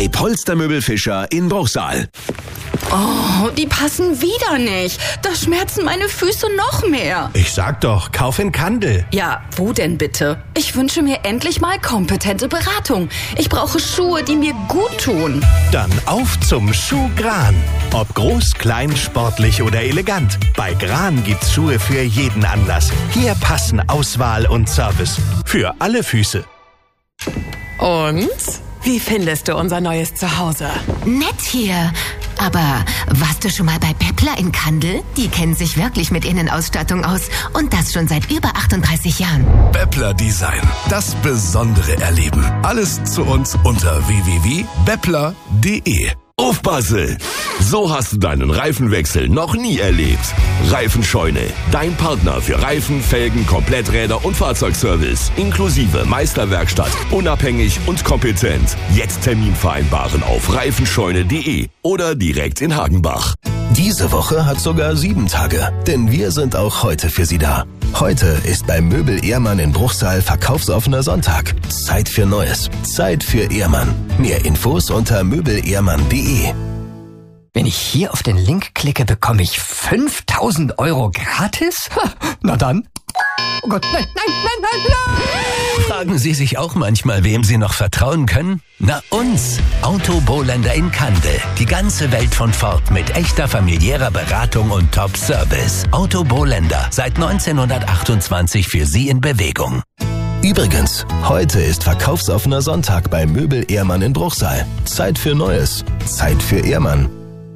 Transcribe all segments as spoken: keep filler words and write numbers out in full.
bei Polstermöbel Fischer in Bruchsal. Oh, die passen wieder nicht. Da schmerzen meine Füße noch mehr. Ich sag doch, kauf in Kandel. Ja, wo denn bitte? Ich wünsche mir endlich mal kompetente Beratung. Ich brauche Schuhe, die mir gut tun. Dann auf zum Schuh Gran. Ob groß, klein, sportlich oder elegant. Bei Gran gibt's Schuhe für jeden Anlass. Hier passen Auswahl und Service. Für alle Füße. Und? Wie findest du unser neues Zuhause? Nett hier. Aber warst du schon mal bei Beppler in Kandel? Die kennen sich wirklich mit Innenausstattung aus. Und das schon seit über achtunddreißig Jahren. Beppler Design. Das besondere Erleben. Alles zu uns unter w w w punkt beppler punkt d e. Aufpasse! So hast du deinen Reifenwechsel noch nie erlebt. Reifenscheune, dein Partner für Reifen, Felgen, Kompletträder und Fahrzeugservice. Inklusive Meisterwerkstatt, unabhängig und kompetent. Jetzt Termin vereinbaren auf reifenscheune punkt d e oder direkt in Hagenbach. Diese Woche hat sogar sieben Tage, denn wir sind auch heute für Sie da. Heute ist beim Möbel Ehrmann in Bruchsal verkaufsoffener Sonntag. Zeit für Neues. Zeit für Ehrmann. Mehr Infos unter möbel ehrmann punkt d e. Wenn ich hier auf den Link klicke, bekomme ich fünftausend Euro gratis? Ha, na dann. Oh Gott, nein, nein, nein, nein, nein! Fragen Sie sich auch manchmal, wem Sie noch vertrauen können? Na uns, Autobohländer in Kandel. Die ganze Welt von Ford mit echter familiärer Beratung und Top-Service. Autobohländer, seit neunzehnhundertachtundzwanzig für Sie in Bewegung. Übrigens, heute ist verkaufsoffener Sonntag bei Möbel Ehrmann in Bruchsal. Zeit für Neues. Zeit für Ehrmann.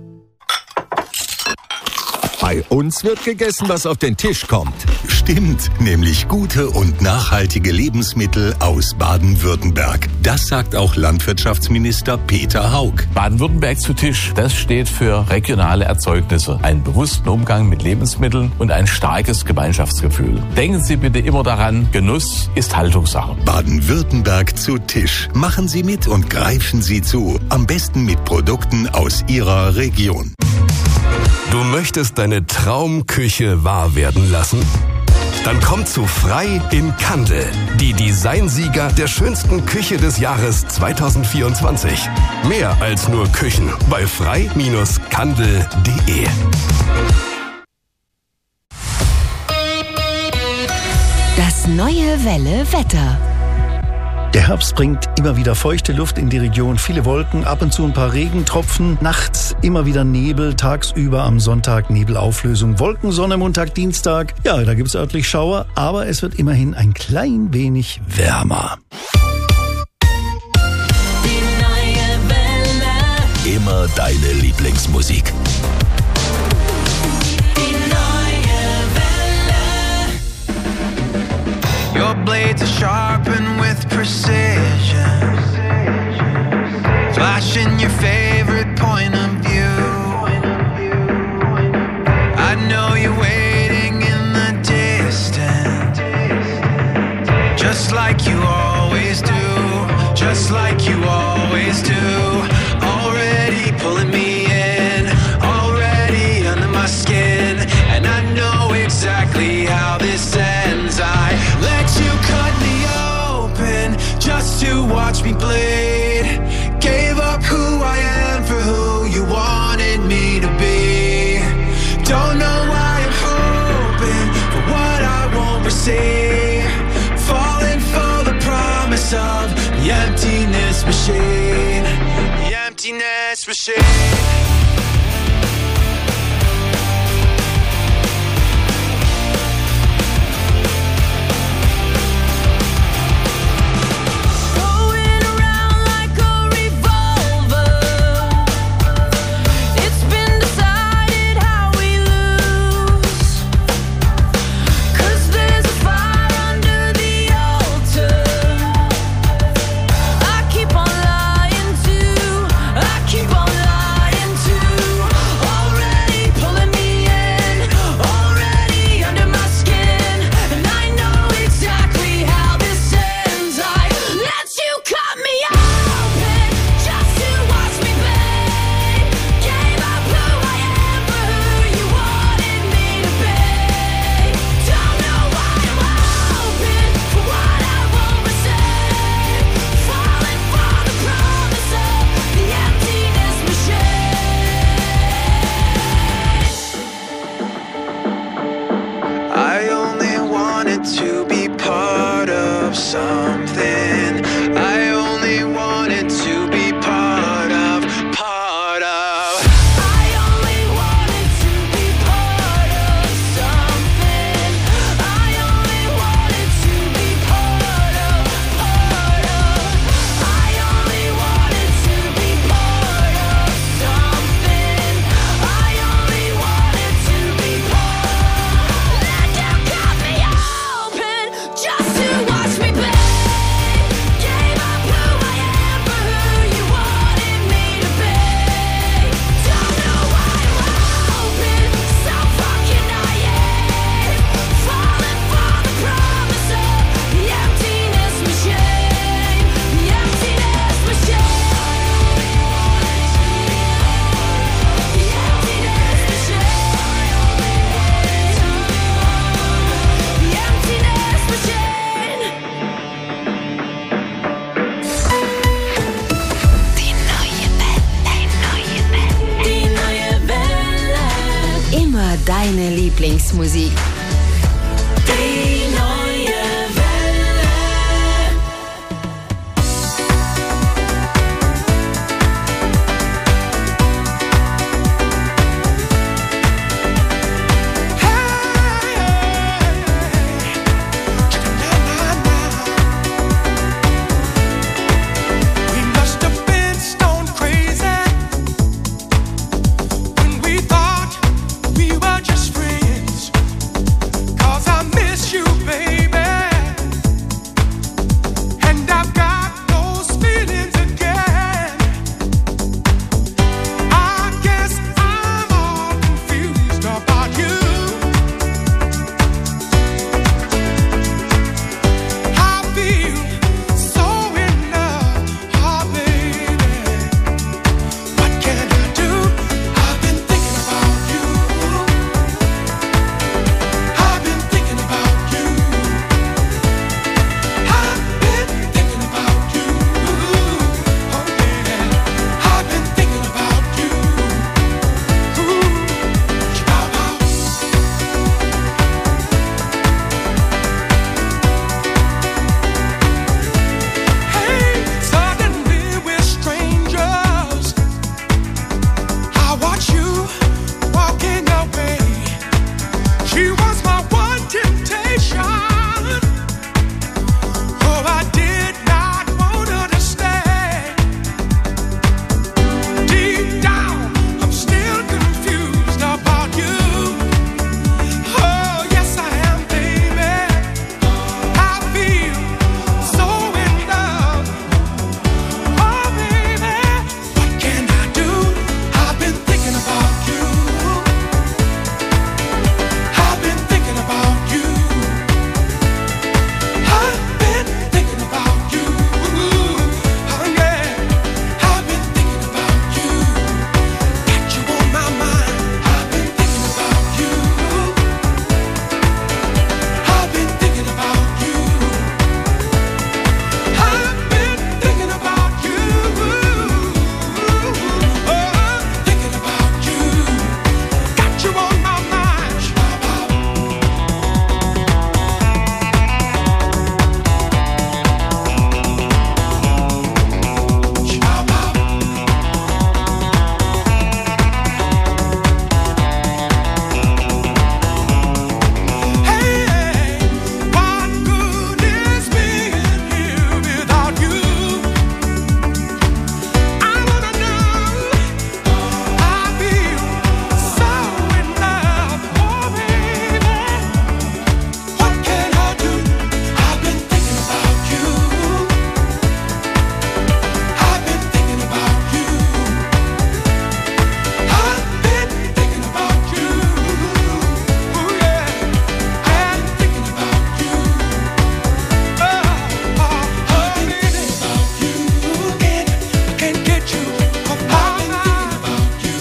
Bei uns wird gegessen, was auf den Tisch kommt. Stimmt, nämlich gute und nachhaltige Lebensmittel aus Baden-Württemberg. Das sagt auch Landwirtschaftsminister Peter Haug. Baden-Württemberg zu Tisch, das steht für regionale Erzeugnisse, einen bewussten Umgang mit Lebensmitteln und ein starkes Gemeinschaftsgefühl. Denken Sie bitte immer daran, Genuss ist Haltungssache. Baden-Württemberg zu Tisch. Machen Sie mit und greifen Sie zu. Am besten mit Produkten aus Ihrer Region. Du möchtest deine Traumküche wahr werden lassen? Dann komm zu Frei in Kandel, die Designsieger der schönsten Küche des Jahres zweitausendvierundzwanzig. Mehr als nur Küchen bei frei Bindestrich kandel punkt d e. Das neue Welle Wetter. Der Herbst bringt immer wieder feuchte Luft in die Region, viele Wolken, ab und zu ein paar Regentropfen, nachts immer wieder Nebel, tagsüber am Sonntag Nebelauflösung, Wolkensonne Montag, Dienstag. Ja, da gibt's örtlich Schauer, aber es wird immerhin ein klein wenig wärmer. Die neue Welle. Immer deine Lieblingsmusik. Die neue Welle. Your blades are sharpened with precision, flashing your favorite point of view. I know you're waiting in the distance, just like you always do, just like you always do. Already pulling me in, already under my skin, and I know exactly how this ends. I let you cut me open just to watch me bleed. Gave up who I am for who you wanted me to be. Don't know why I'm hoping for what I won't receive. Falling for the promise of the emptiness machine. The emptiness machine. Keep on lying Lieblingsmusik. Die neue Welle. We must have been stone crazy when we thought we were just friends. 'Cause I miss you, baby, and I've got those feelings again. I guess I'm all confused about you. I feel so in love, oh baby. What can I do? I've been thinking about you. I've been thinking about you. I've been thinking about you. Oh yeah. I've been thinking about you. Ooh, chihuahua. Hey, suddenly we're strangers. I watch you walking away. She was my one temptation. Oh, I did not want her to stay. Deep down, I'm still confused about you. Oh, yes, I am, baby. I feel so in love. Oh, baby, what can I do? I've been thinking about you. I've been thinking about you. I've been thinking about you. Oh yeah. I've been thinking about you. Got you on my mind. I've been thinking about you. I've been thinking about you. I've been thinking about you. Oh, thinking about you. Got you on my mind. Hey, what good is being here without you? I wanna know. I feel so in love, oh baby. What can I do? I've been thinking about you. I've been thinking about you. I've been thinking about you. Oh yeah, I've been thinking about you. Oh, oh, oh, baby, about you. Can't, I can't get you off my mind. About you.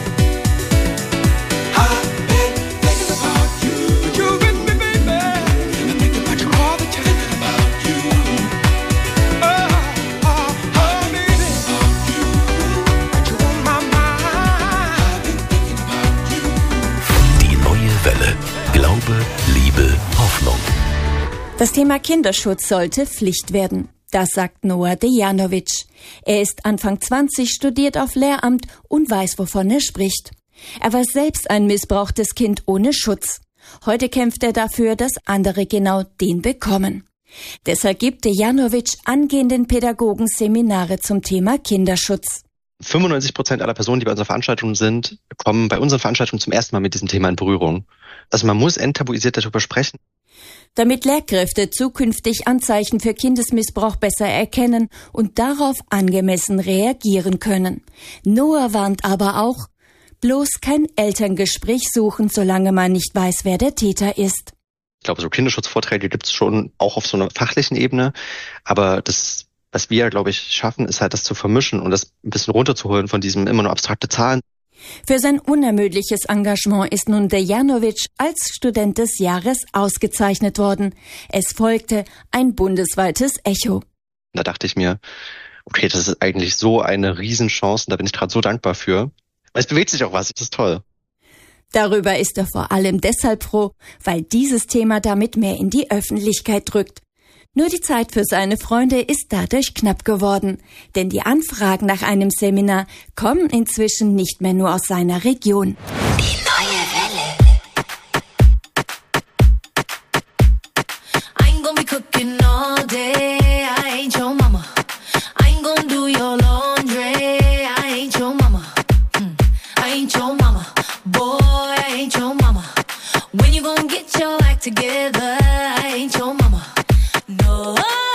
I've been thinking about you. You with me, baby. I think about you all the time. About you. Oh, oh, oh, baby, about you. Got you on my mind. I've been thinking about you. Die neue Welle. Glaube, Liebe, Hoffnung. Das Thema Kinderschutz sollte Pflicht werden. Das sagt Noah Dejanovic. Er ist Anfang zwanzig, studiert auf Lehramt und weiß, wovon er spricht. Er war selbst ein missbrauchtes Kind ohne Schutz. Heute kämpft er dafür, dass andere genau den bekommen. Deshalb gibt Dejanovic angehenden Pädagogen Seminare zum Thema Kinderschutz. fünfundneunzig Prozent aller Personen, die bei unserer Veranstaltung sind, kommen bei unseren Veranstaltungen zum ersten Mal mit diesem Thema in Berührung. Also man muss enttabuisiert darüber sprechen. Damit Lehrkräfte zukünftig Anzeichen für Kindesmissbrauch besser erkennen und darauf angemessen reagieren können. Noah warnt aber auch, bloß kein Elterngespräch suchen, solange man nicht weiß, wer der Täter ist. Ich glaube, so Kinderschutzvorträge gibt es schon auch auf so einer fachlichen Ebene, aber das, was wir, glaube ich, schaffen, ist halt das zu vermischen und das ein bisschen runterzuholen von diesem immer nur abstrakte Zahlen. Für sein unermüdliches Engagement ist nun Dejanovic als Student des Jahres ausgezeichnet worden. Es folgte ein bundesweites Echo. Da dachte ich mir, okay, das ist eigentlich so eine Riesenchance und da bin ich gerade so dankbar für. Es bewegt sich auch was, das ist toll. Darüber ist er vor allem deshalb froh, weil dieses Thema damit mehr in die Öffentlichkeit drückt. Nur die Zeit für seine Freunde ist dadurch knapp geworden, denn die Anfragen nach einem Seminar kommen inzwischen nicht mehr nur aus seiner Region. Die neue Welle. I ain't gonna be cooking all day, I ain't your mama. I ain't gonna do your laundry, I ain't your mama. Mm, I ain't your mama. Boy, I ain't your mama. When you gonna get your act together, I ain't your mama. No,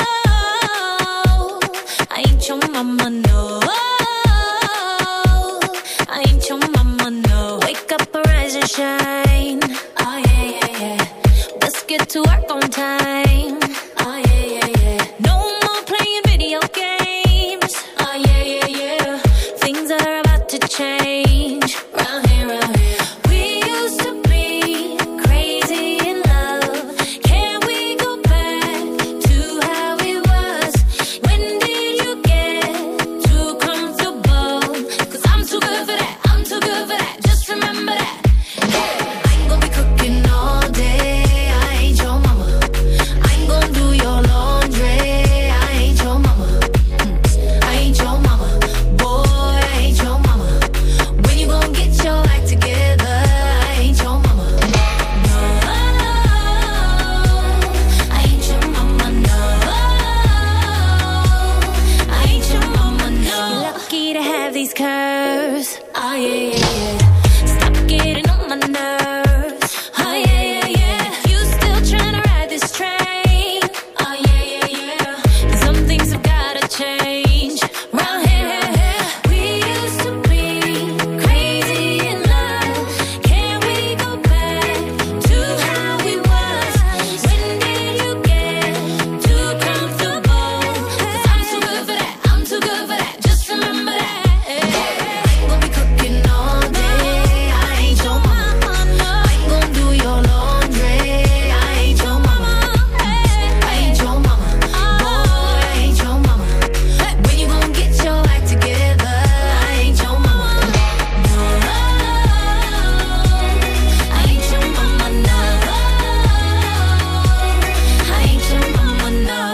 I ain't your mama, no. I ain't your mama, no. Wake up, arise and shine. Oh yeah, yeah, yeah. Let's get to work on time. Oh yeah, yeah, yeah. No more playing video games. Oh yeah, yeah, yeah. Things are about to change. Round here, round here. We used to be crazy in love. Can we go back to how it was? When did you get too comfortable? 'Cause I'm too good for that. I'm too good for that. Just remember that. Yeah. I ain't gonna be cooking all day. I ain't your mama. I ain't gonna do your laundry. I ain't your mama. Mm. I ain't your mama. Boy, I ain't your mama. When you gonna get your act together? I ain't your mama. No, I ain't your mama. No, I ain't your mama. No. You're lucky to have these curves. Oh yeah, yeah, yeah. Stop getting on my nerves. Oh yeah, yeah, yeah. You still trying to ride this train? Oh yeah, yeah, yeah. Some things have gotta change. Round here, we used to be crazy in love. Can we go back to how we was? When did you get too comfortable? 'Cause I'm too good for that. I'm too good for that. Just remember that. I ain't gonna be cooking all day. I ain't your mama. I ain't gonna do your laundry. I ain't your mama. I ain't your mama. Boy, I ain't your mama. When you gonna get your act together? I ain't your mama. No, I ain't your mama. No, I ain't your mama. No.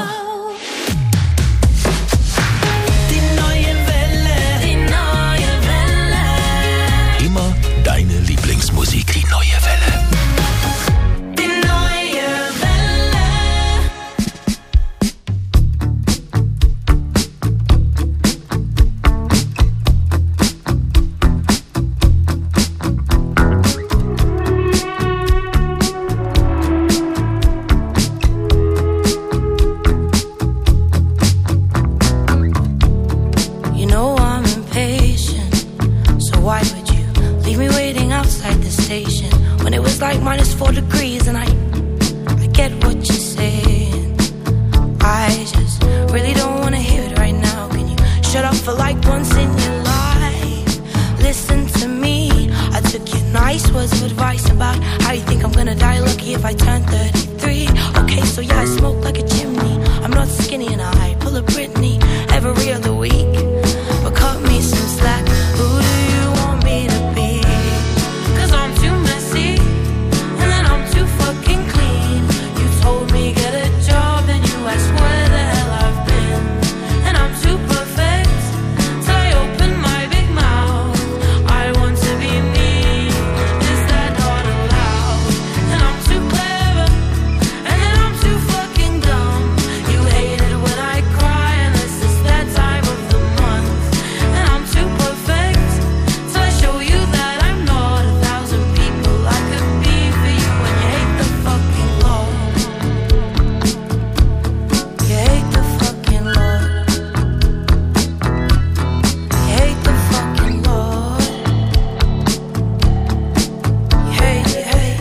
Die neue Welle. Die neue Welle. Immer deine Lieblingsmusik. Die neue Welle. Die neue Welle. You know I'm impatient, so why would you leave me waiting outside the station when it was like minus four degrees? And I, I get what you're saying. I just really don't wanna hear it right now. Can you shut up for like once in your life? Listen to me. I took your nice words of advice about how you think I'm gonna die lucky if I turn thirty-three. Okay, so yeah, I smoke like a chimney. I'm not skinny and I pull a Britney every other week. But cut me some slack. Who do you want me to be? 'Cause I'm too messy and then I'm too fucking clean. You told me get a job and you asked where the hell I've been. And I'm too perfect till I open my big mouth. I want to be me. Is that not allowed? And I'm too clever and then I'm too fucking dumb. You hate it when I cry unless it's that time of the month. And I'm too perfect till I show you that I'm not a thousand people I could be for you. And you hate the fucking Lord. You hate the fucking Lord. You hate the fucking Lord. You hate, you hate.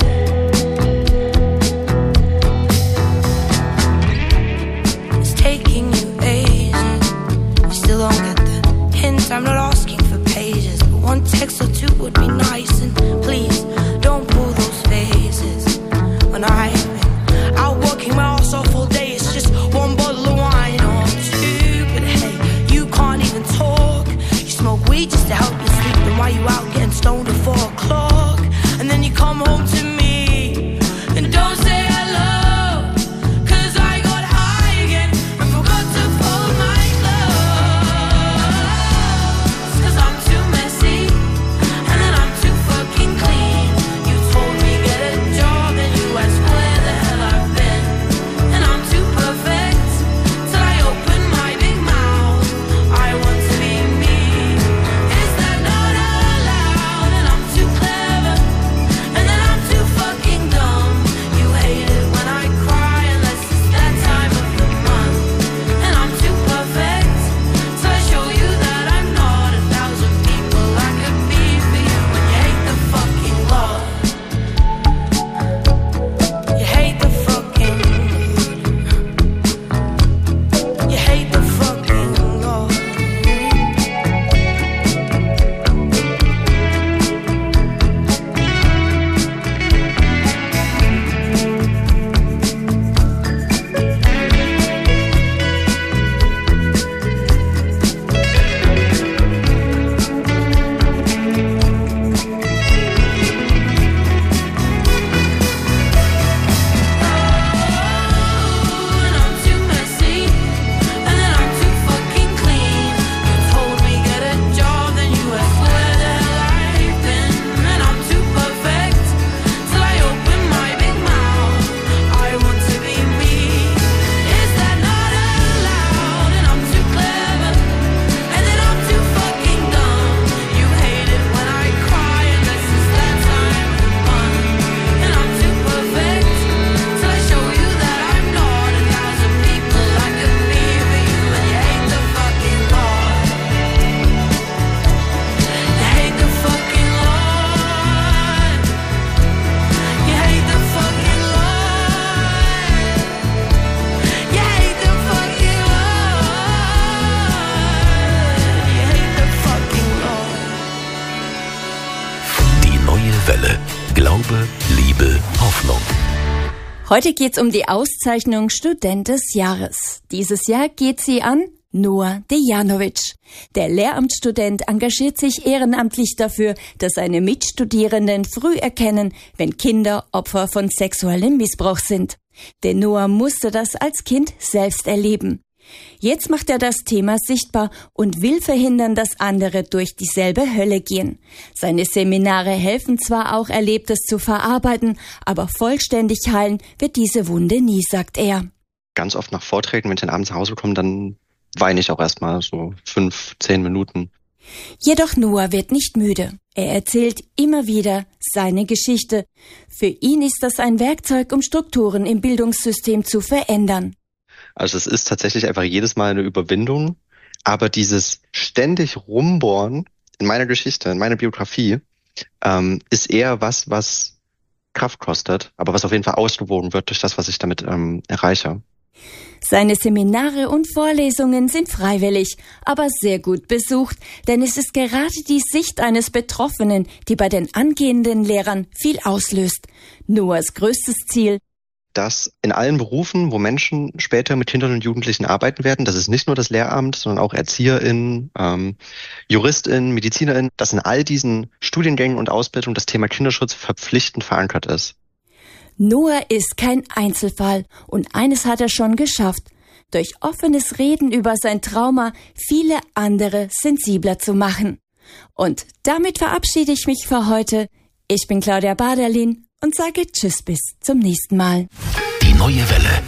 It's taking you ages. You still don't get the hint. I'm not asking for pages, but one text or two would be nice. And please don't pull those faces. When I've been out working my ass off all day, it's just one bottle of wine or two. But hey, you can't even talk. You smoke weed just to help you sleep. Then why you out getting stoned at four o'clock? And then Glaube, Liebe, Hoffnung. Heute geht's um die Auszeichnung Student des Jahres. Dieses Jahr geht sie an Noah Dejanovic. Der Lehramtsstudent engagiert sich ehrenamtlich dafür, dass seine Mitstudierenden früh erkennen, wenn Kinder Opfer von sexuellem Missbrauch sind. Denn Noah musste das als Kind selbst erleben. Jetzt macht er das Thema sichtbar und will verhindern, dass andere durch dieselbe Hölle gehen. Seine Seminare helfen zwar auch, Erlebtes zu verarbeiten, aber vollständig heilen wird diese Wunde nie, sagt er. Ganz oft nach Vorträgen, wenn ich dann abends nach Hause komme, dann weine ich auch erstmal so fünf, zehn Minuten. Jedoch Noah wird nicht müde. Er erzählt immer wieder seine Geschichte. Für ihn ist das ein Werkzeug, um Strukturen im Bildungssystem zu verändern. Also es ist tatsächlich einfach jedes Mal eine Überwindung, aber dieses ständig Rumbohren in meiner Geschichte, in meiner Biografie, ähm, ist eher was, was Kraft kostet, aber was auf jeden Fall ausgewogen wird durch das, was ich damit ähm, erreiche. Seine Seminare und Vorlesungen sind freiwillig, aber sehr gut besucht, denn es ist gerade die Sicht eines Betroffenen, die bei den angehenden Lehrern viel auslöst. Noahs größtes Ziel: dass in allen Berufen, wo Menschen später mit Kindern und Jugendlichen arbeiten werden, das ist nicht nur das Lehramt, sondern auch ErzieherInnen, ähm, JuristInnen, MedizinerInnen, dass in all diesen Studiengängen und Ausbildungen das Thema Kinderschutz verpflichtend verankert ist. Noah ist kein Einzelfall und eines hat er schon geschafft: durch offenes Reden über sein Trauma viele andere sensibler zu machen. Und damit verabschiede ich mich für heute. Ich bin Claudia Baderlin und sage Tschüss, bis zum nächsten Mal. Die neue Welle.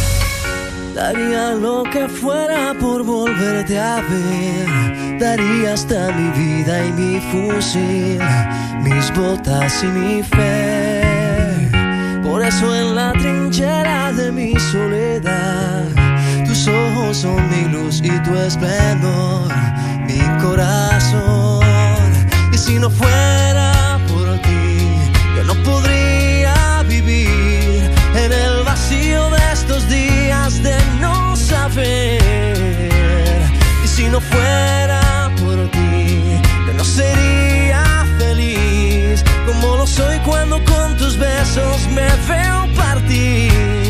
Daría lo que fuera por volverte a ver. Daría hasta mi vida y mi fusil, mis botas y mi fe. Por eso en la trinchera de mi soledad, tus ojos son mi luz y tu esplendor, mi corazón. Y si no fuera por ti, yo no podría vivir en el vacío de estos días de no saber. Y si no fuera por ti, yo no sería feliz como lo soy cuando con tus besos me veo partir.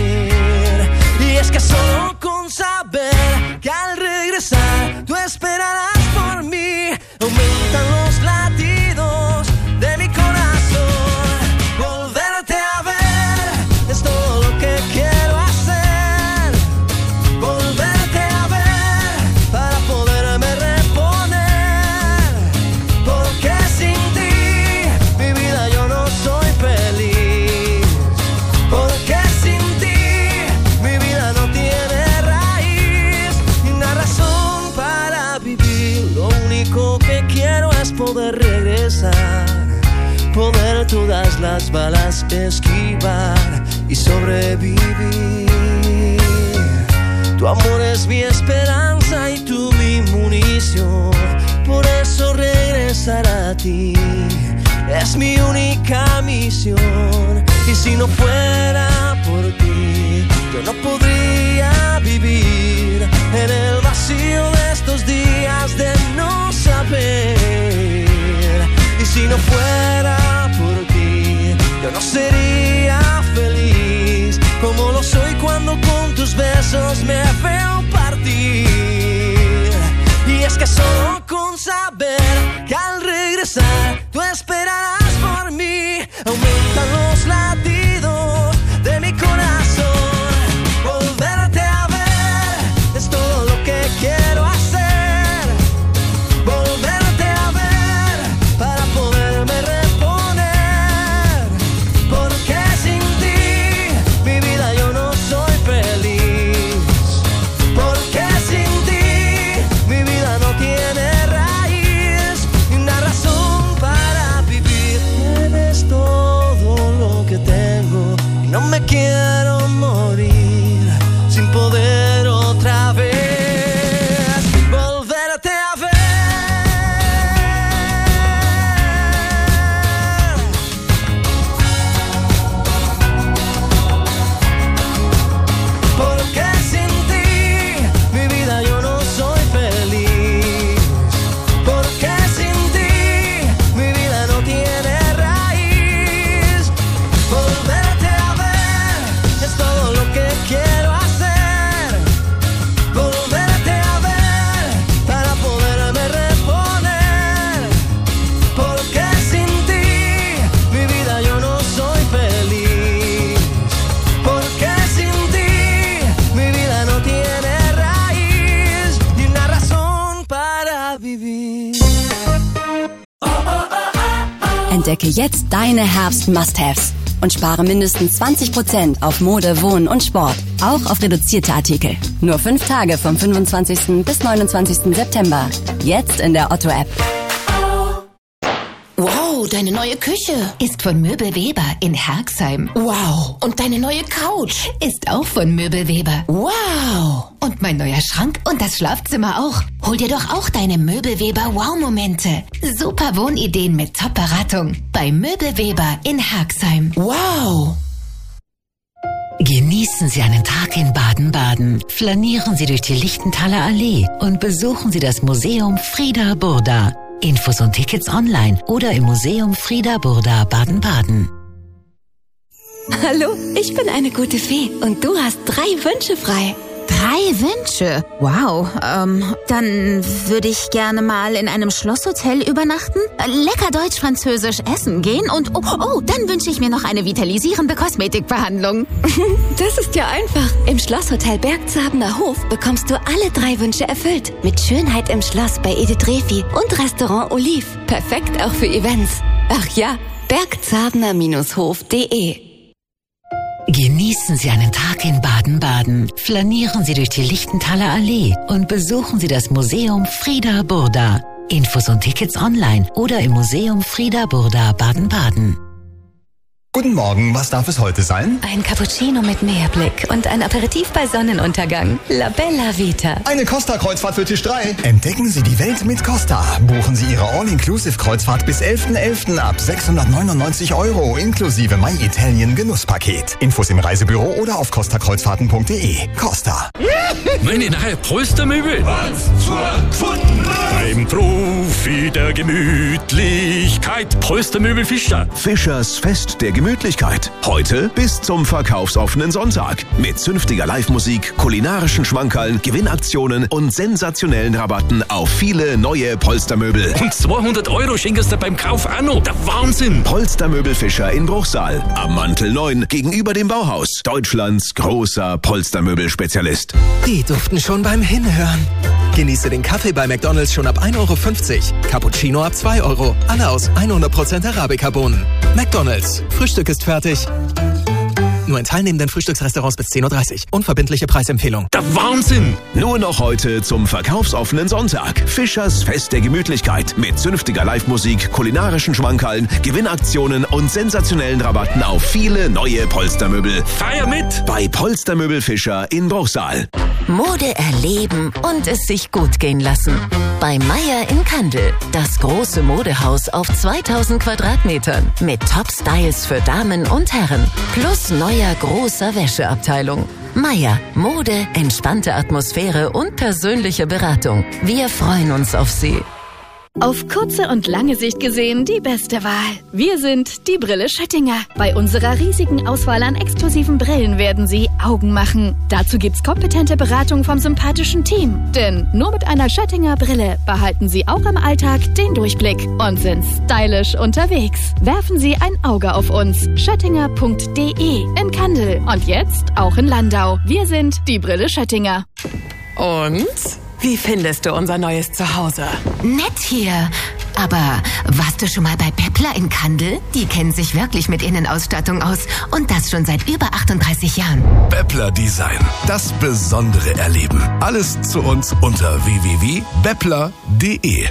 Y es que solo con saber que al regresar tú esperarás por mí, aumentan los latidos de mi corazón. Volverte a ver es todo lo que quiero hacer. Volverte a ver para poderme reponer. Porque sin ti mi vida yo no soy feliz. Porque sin ti mi vida no tiene raíz ni una razón para vivir. Lo único que quiero es poder regresar, poder todas las balas esquivar y sobrevivir. Tu amor es mi esperanza y tú mi munición. Por eso regresar a ti es mi única misión. Y si no fuera por ti, yo no podría vivir en el vacío de estos días de no saber. Y si no fuera por ti, yo no sería feliz como lo soy cuando con tus besos me veo partir. Y es que solo con saber que al regresar tú esperarás por mí, aumentan los latidos de mi corazón. Volverte a ver es todo lo que quiero hacer. Volverte a ver para poderme reponer. Porque sin ti mi vida yo no soy feliz. Porque sin ti mi vida no tiene raíz ni una razón para vivir. Entdecke jetzt deine Herbst-Must-Haves und spare mindestens zwanzig Prozent auf Mode, Wohnen und Sport. Auch auf reduzierte Artikel. Nur fünf Tage vom fünfundzwanzigsten bis neunundzwanzigsten September. Jetzt in der Otto-App. Wow, deine neue Küche ist von Möbelweber in Herxheim. Wow. Und deine neue Couch ist auch von Möbelweber. Wow. Und mein neuer Schrank und das Schlafzimmer auch. Hol dir doch auch deine Möbelweber Wow-Momente. Super Wohnideen mit Top-Beratung bei Möbelweber in Herxheim. Wow. Genießen Sie einen Tag in Baden-Baden. Flanieren Sie durch die Lichtenthaler Allee und besuchen Sie das Museum Frieda Burda. Infos und Tickets online oder im Museum Frieda Burda Baden-Baden. Hallo, ich bin eine gute Fee und du hast drei Wünsche frei. Drei Wünsche? Wow, ähm, dann würde ich gerne mal in einem Schlosshotel übernachten, lecker deutsch-französisch essen gehen und, oh, oh, dann wünsche ich mir noch eine vitalisierende Kosmetikbehandlung. Das ist ja einfach. Im Schlosshotel Bergzabener Hof bekommst du alle drei Wünsche erfüllt. Mit Schönheit im Schloss bei Edith Refi und Restaurant Olive. Perfekt auch für Events. Ach ja, bergzabener Hof punkt de. Genießen Sie einen Tag in Baden-Baden. Flanieren Sie durch die Lichtenthaler Allee und besuchen Sie das Museum Frieda Burda. Infos und Tickets online oder im Museum Frieda Burda Baden-Baden. Guten Morgen, was darf es heute sein? Ein Cappuccino mit Meerblick und ein Aperitif bei Sonnenuntergang. La Bella Vita. Eine Costa-Kreuzfahrt für Tisch drei. Entdecken Sie die Welt mit Costa. Buchen Sie Ihre All-Inclusive-Kreuzfahrt bis elften elften ab sechshundertneunundneunzig Euro inklusive My Italien Genusspaket. Infos im Reisebüro oder auf costa kreuzfahrten punkt de. Costa. Meine neue Polstermöbel. Was zur Pfunden? Beim Profi der Gemütlichkeit. Polstermöbel Fischer. Fischers Fest der Gemütlichkeit. Gemütlichkeit. Heute bis zum verkaufsoffenen Sonntag. Mit zünftiger Live-Musik, kulinarischen Schmankerln, Gewinnaktionen und sensationellen Rabatten auf viele neue Polstermöbel. Und zweihundert Euro schenkst du beim Kauf auch noch. Der Wahnsinn. Polstermöbel Fischer in Bruchsal. Am Mantel neun gegenüber dem Bauhaus. Deutschlands großer Polstermöbelspezialist. Die duften schon beim Hinhören. Genieße den Kaffee bei McDonald's schon ab ein Euro fünfzig. Cappuccino ab zwei Euro. Alle aus hundert Prozent Arabica-Bohnen. McDonald's. Frühstück ist fertig. Nur in teilnehmenden Frühstücksrestaurants bis zehn Uhr dreißig. Unverbindliche Preisempfehlung. Der Wahnsinn! Nur noch heute zum verkaufsoffenen Sonntag. Fischers Fest der Gemütlichkeit. Mit zünftiger Live-Musik, kulinarischen Schmankerln, Gewinnaktionen und sensationellen Rabatten auf viele neue Polstermöbel. Feier mit! Bei Polstermöbel Fischer in Bruchsal. Mode erleben und es sich gut gehen lassen. Bei Meier in Kandel. Das große Modehaus auf zweitausend Quadratmetern. Mit Top-Styles für Damen und Herren. Plus neuer großer Wäscheabteilung. Meier. Mode, entspannte Atmosphäre und persönliche Beratung. Wir freuen uns auf Sie. Auf kurze und lange Sicht gesehen die beste Wahl. Wir sind die Brille Schöttinger. Bei unserer riesigen Auswahl an exklusiven Brillen werden Sie Augen machen. Dazu gibt's kompetente Beratung vom sympathischen Team. Denn nur mit einer Schöttinger Brille behalten Sie auch im Alltag den Durchblick und sind stylisch unterwegs. Werfen Sie ein Auge auf uns. schöttinger punkt de in Kandel und jetzt auch in Landau. Wir sind die Brille Schöttinger. Und? Wie findest du unser neues Zuhause? Nett hier. Aber warst du schon mal bei Peppler in Kandel? Die kennen sich wirklich mit Innenausstattung aus. Und das schon seit über achtunddreißig Jahren. Beppler Design. Das besondere Erleben. Alles zu uns unter w w w punkt beppler punkt de.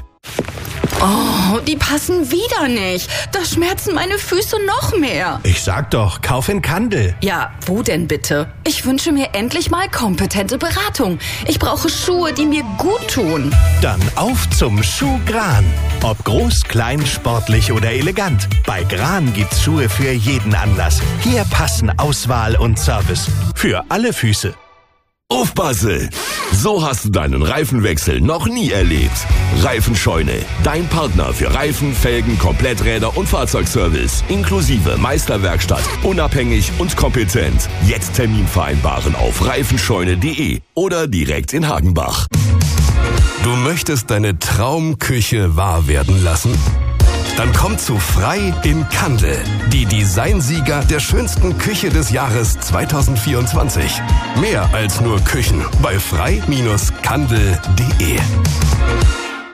Oh, die passen wieder nicht. Da schmerzen meine Füße noch mehr. Ich sag doch, kauf in Kandel. Ja, wo denn bitte? Ich wünsche mir endlich mal kompetente Beratung. Ich brauche Schuhe, die mir gut tun. Dann auf zum Schuh Gran. Ob groß, klein, sportlich oder elegant. Bei Gran gibt's Schuhe für jeden Anlass. Hier passen Auswahl und Service. Für alle Füße. Aufpasse! So hast du deinen Reifenwechsel noch nie erlebt. Reifenscheune, dein Partner für Reifen, Felgen, Kompletträder und Fahrzeugservice. Inklusive Meisterwerkstatt, unabhängig und kompetent. Jetzt Termin vereinbaren auf reifenscheune punkt de oder direkt in Hagenbach. Du möchtest deine Traumküche wahr werden lassen? Dann komm zu Frei in Kandel, die Designsieger der schönsten Küche des Jahres zweitausendvierundzwanzig. Mehr als nur Küchen bei frei Bindestrich kandel punkt de.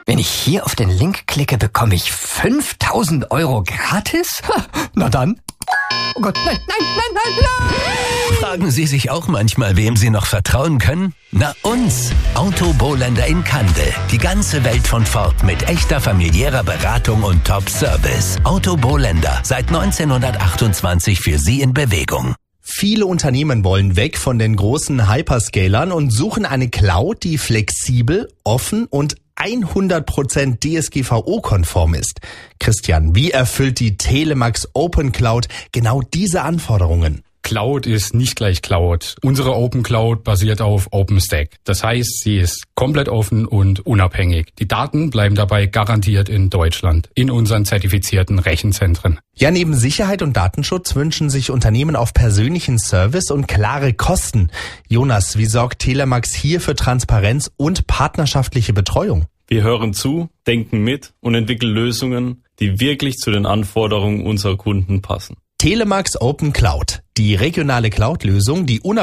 Wenn ich hier auf den Link klicke, bekomme ich fünftausend Euro gratis? Ha, na dann. Oh Gott, nein, nein, nein, nein, nein! Fragen Sie sich auch manchmal, wem Sie noch vertrauen können? Na uns, Autoboländer in Kandel. Die ganze Welt von Ford mit echter familiärer Beratung und Top-Service. Autoboländer, seit neunzehnhundertachtundzwanzig für Sie in Bewegung. Viele Unternehmen wollen weg von den großen Hyperscalern und suchen eine Cloud, die flexibel, offen und hundert Prozent D S G V O-konform ist. Christian, wie erfüllt die Telemax Open Cloud genau diese Anforderungen? Cloud ist nicht gleich Cloud. Unsere Open Cloud basiert auf OpenStack. Das heißt, sie ist komplett offen und unabhängig. Die Daten bleiben dabei garantiert in Deutschland, in unseren zertifizierten Rechenzentren. Ja, neben Sicherheit und Datenschutz wünschen sich Unternehmen auf persönlichen Service und klare Kosten. Jonas, wie sorgt Telemax hier für Transparenz und partnerschaftliche Betreuung? Wir hören zu, denken mit und entwickeln Lösungen, die wirklich zu den Anforderungen unserer Kunden passen. Telemax Open Cloud, die regionale Cloud-Lösung, die unabhängig